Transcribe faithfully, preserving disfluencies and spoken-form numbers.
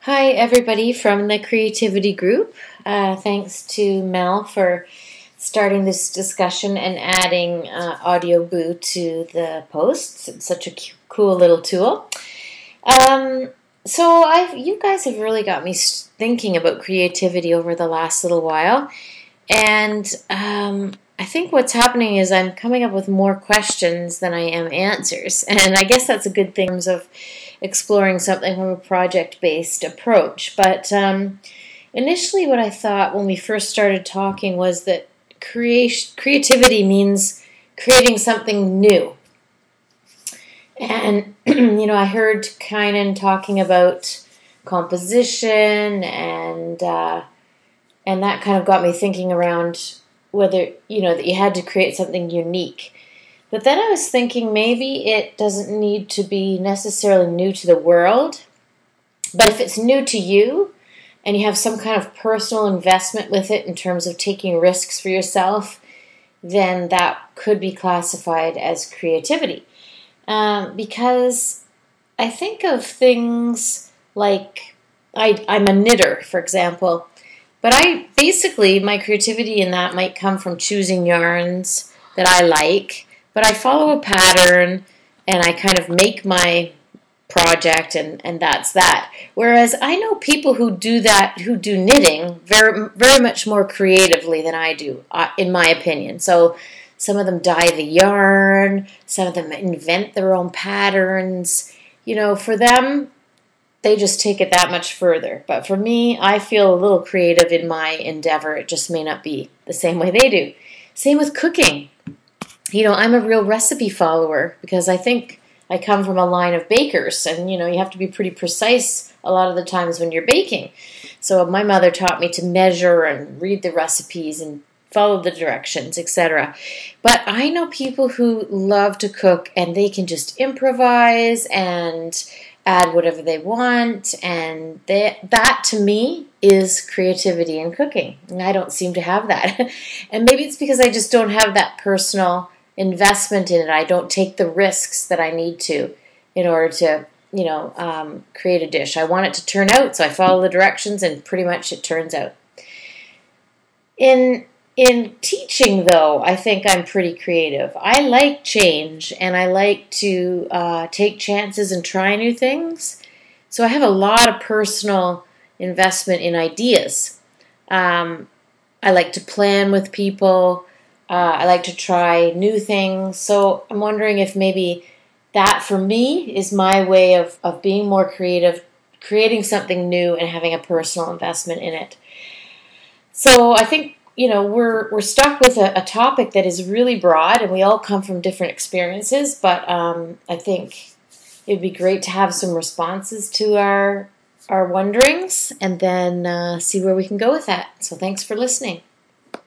Hi, everybody from the Creativity Group. Uh, thanks to Mel for starting this discussion and adding uh, Audio Boo to the posts. It's such a cu- cool little tool. Um, so I've, you guys have really got me thinking about creativity over the last little while. And um, I think what's happening is I'm coming up with more questions than I am answers. And I guess that's a good thing in terms of exploring something from a project-based approach. But um, initially what I thought when we first started talking was that creation, creativity means creating something new. And, you know, I heard Kynan talking about composition and uh, and that kind of got me thinking around whether, you know, that you had to create something unique. But then I was thinking maybe it doesn't need to be necessarily new to the world, but if it's new to you and you have some kind of personal investment with it in terms of taking risks for yourself, then that could be classified as creativity. Um, because I think of things like, I, I'm a knitter, for example, but I basically, my creativity in that might come from choosing yarns that I like, but I follow a pattern and I kind of make my project and, and that's that. Whereas I know people who do that, who do knitting very, very much more creatively than I do, uh, in my opinion. So some of them dye the yarn, some of them invent their own patterns. You know, for them, they just take it that much further. But for me, I feel a little creative in my endeavor. It just may not be the same way they do. Same with cooking. You know, I'm a real recipe follower because I think I come from a line of bakers, and, you know, you have to be pretty precise a lot of the times when you're baking. So my mother taught me to measure and read the recipes and follow the directions, et cetera. But I know people who love to cook, and they can just improvise and add whatever they want, and they, that to me is creativity in cooking. And I don't seem to have that. And maybe it's because I just don't have that personal investment in it. I don't take the risks that I need to in order to, you know, um, create a dish. I want it to turn out, so I follow the directions, and pretty much it turns out. In in teaching, though, I think I'm pretty creative. I like change, and I like to uh, take chances and try new things. So I have a lot of personal investment in ideas. Um, I like to plan with people. Uh, I like to try new things. So I'm wondering if maybe that, for me, is my way of, of being more creative, creating something new and having a personal investment in it. So I think, you know, we're we're stuck with a, a topic that is really broad, and we all come from different experiences, but um, I think it would be great to have some responses to our, our wonderings, and then uh, see where we can go with that. So thanks for listening.